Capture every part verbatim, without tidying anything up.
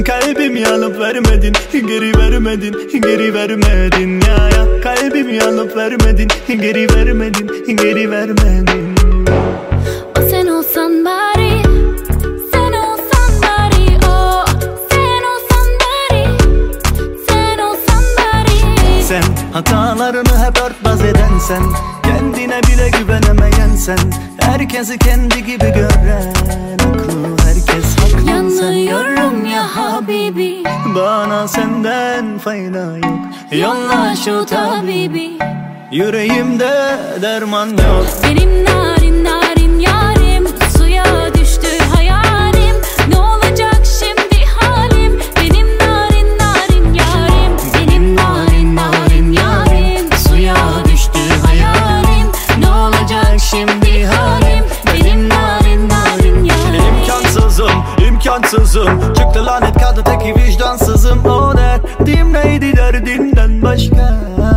Kalbimi alıp vermedin, geri vermedin, geri vermedin ya ya. Kalbimi alıp vermedin, geri vermedin, geri vermedin. O sen olsan bari, sen olsan bari, o sen olsan bari, sen olsan bari. Sen hatalarını hep örtbas eden sen, kendine bile güvenemeyen sen, herkesi kendi gibi gören, aklı herkes haklı. Yanıyorum ya Habibi, bana senden fayda yok. yolla şu tabibi. Yüreğimde derman yok. Benim narin narin yarim, suya düştü hayalim. Ne olacak şimdi halim? Benim narin narin yarim, benim narin narin yarim, suya düştü hayalim. Ne olacak şimdi halim? Benim narin narin yarim. İmkansızım, imkansızım, çıktı lanet kadın teki vicdansızım. O derdim neydi derdimden başka?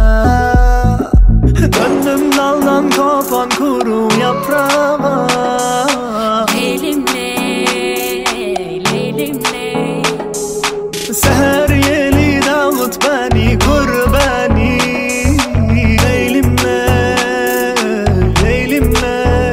Döndüm daldan kopan kuru yaprağa. Leylimle, leylimle. Seher yeli davut beni, kur beni. Leylimle, leylimle.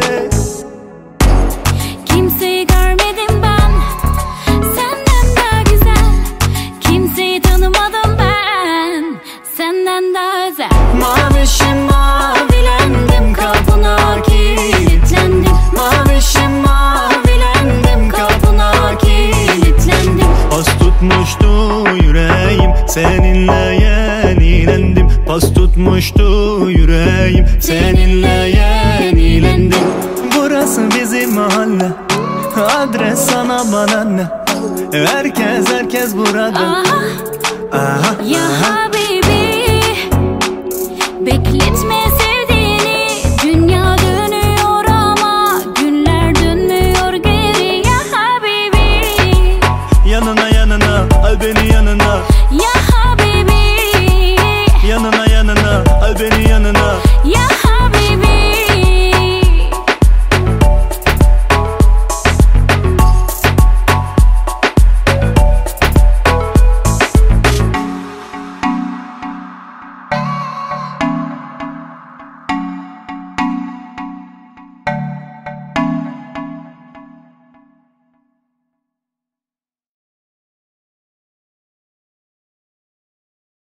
Kimseyi görmedim ben senden daha güzel. Kimseyi tanımadım ben senden daha özel. Mavişim mavilendim, kapına kilitlendim. Mavişim mavilendim, kapına kilitlendim. Pas tutmuştu yüreğim, seninle yenilendim. Pas tutmuştu yüreğim, seninle yenilendim. Burası bizim mahalle, adres sana bana ne? Herkes herkes burada. Aha, Aha, ya aha.